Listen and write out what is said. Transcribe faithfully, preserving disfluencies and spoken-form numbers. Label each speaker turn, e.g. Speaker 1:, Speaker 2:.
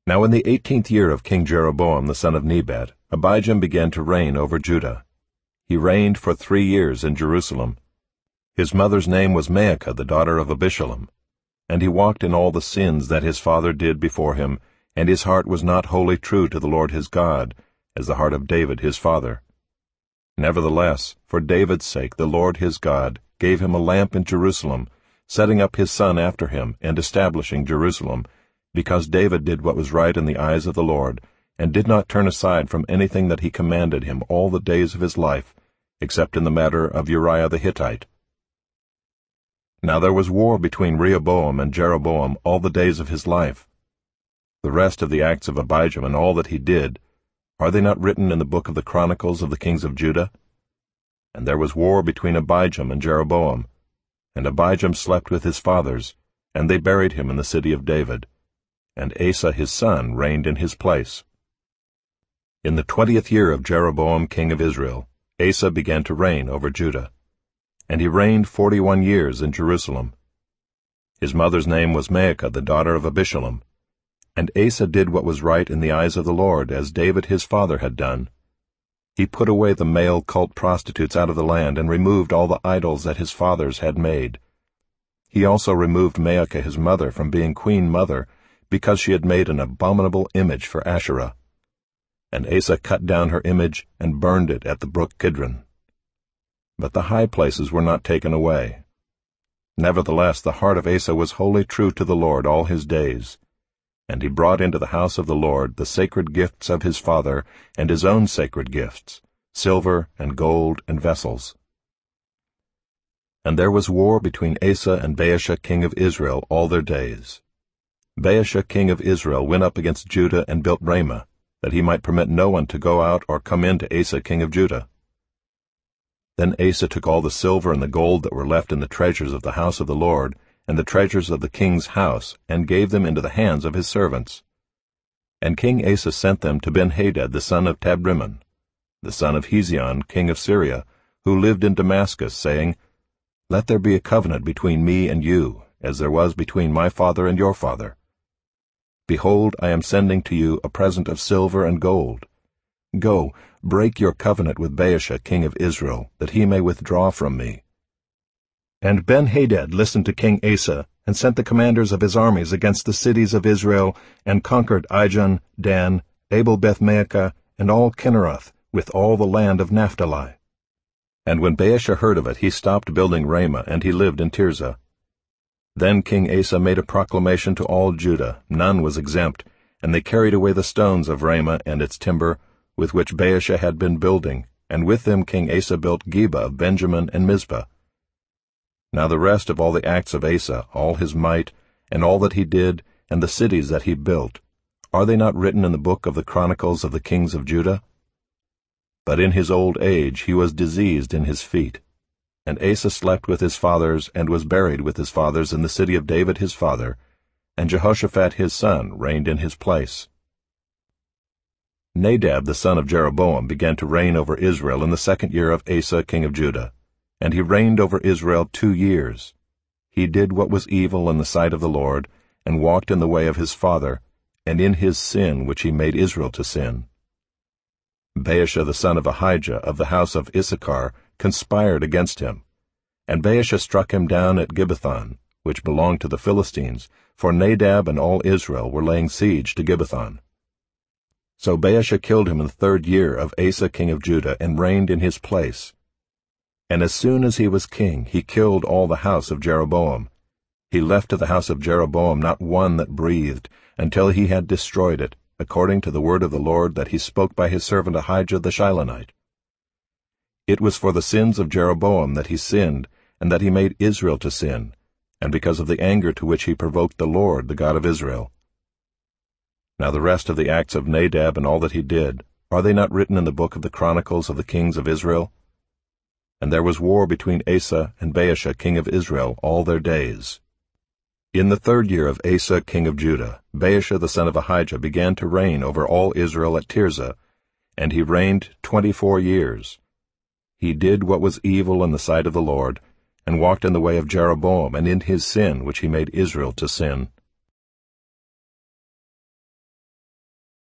Speaker 1: Now in the eighteenth year of King Jeroboam the son of Nebat, Abijam began to reign over Judah. He reigned for three years in Jerusalem. His mother's name was Maacah, the daughter of Abishalom. And he walked in all the sins that his father did before him, and his heart was not wholly true to the Lord his God, as the heart of David his father. Nevertheless, for David's sake the Lord his God gave him a lamp in Jerusalem, setting up his son after him, and establishing Jerusalem, because David did what was right in the eyes of the Lord, and did not turn aside from anything that he commanded him all the days of his life, except in the matter of Uriah the Hittite. Now there was war between Rehoboam and Jeroboam all the days of his life. The rest of the acts of Abijam and all that he did, are they not written in the book of the Chronicles of the kings of Judah? And there was war between Abijam and Jeroboam. And Abijam slept with his fathers, and they buried him in the city of David. And Asa his son reigned in his place. In the twentieth year of Jeroboam king of Israel, Asa began to reign over Judah. And he reigned forty-one years in Jerusalem. His mother's name was Maacah, the daughter of Abishalom. And Asa did what was right in the eyes of the Lord, as David his father had done. He put away the male cult prostitutes out of the land, and removed all the idols that his fathers had made. He also removed Maacah his mother from being queen mother, because she had made an abominable image for Asherah. And Asa cut down her image, and burned it at the brook Kidron. But the high places were not taken away. Nevertheless, the heart of Asa was wholly true to the Lord all his days. And he brought into the house of the Lord the sacred gifts of his father, and his own sacred gifts, silver and gold and vessels. And there was war between Asa and Baasha king of Israel all their days. Baasha king of Israel went up against Judah and built Ramah, that he might permit no one to go out or come in to Asa king of Judah. Then Asa took all the silver and the gold that were left in the treasures of the house of the Lord, and the treasures of the king's house, and gave them into the hands of his servants. And King Asa sent them to Benhadad the son of Tabrimon, the son of Hezion king of Syria, who lived in Damascus, saying, Let there be a covenant between me and you, as there was between my father and your father. Behold, I am sending to you a present of silver and gold. Go, break your covenant with Baasha king of Israel, that he may withdraw from me. And Benhadad listened to King Asa, and sent the commanders of his armies against the cities of Israel, and conquered Ijon, Dan, Abel-Beth-Maacah, and all Kinneroth, with all the land of Naphtali. And when Baasha heard of it, he stopped building Ramah, and he lived in Tirzah. Then King Asa made a proclamation to all Judah, none was exempt, and they carried away the stones of Ramah and its timber, with which Baasha had been building, and with them King Asa built Geba of Benjamin and Mizpah. Now the rest of all the acts of Asa, all his might, and all that he did, and the cities that he built, are they not written in the book of the Chronicles of the kings of Judah? But in his old age he was diseased in his feet. And Asa slept with his fathers, and was buried with his fathers in the city of David his father, and Jehoshaphat his son reigned in his place. Nadab the son of Jeroboam began to reign over Israel in the second year of Asa king of Judah, and he reigned over Israel two years. He did what was evil in the sight of the Lord, and walked in the way of his father, and in his sin which he made Israel to sin. Baasha the son of Ahijah of the house of Issachar conspired against him, and Baasha struck him down at Gibbethon, which belonged to the Philistines, for Nadab and all Israel were laying siege to Gibbethon. So Baasha killed him in the third year of Asa king of Judah, and reigned in his place. And as soon as he was king, he killed all the house of Jeroboam. He left to the house of Jeroboam not one that breathed, until he had destroyed it, according to the word of the Lord that he spoke by his servant Ahijah the Shilonite. It was for the sins of Jeroboam that he sinned, and that he made Israel to sin, and because of the anger to which he provoked the Lord, the God of Israel. Now the rest of the acts of Nadab and all that he did, are they not written in the book of the Chronicles of the kings of Israel? And there was war between Asa and Baasha king of Israel all their days. In the third year of Asa king of Judah, Baasha the son of Ahijah began to reign over all Israel at Tirzah, and he reigned twenty-four years. He did what was evil in the sight of the Lord, and walked in the way of Jeroboam and in his sin which he made Israel to sin.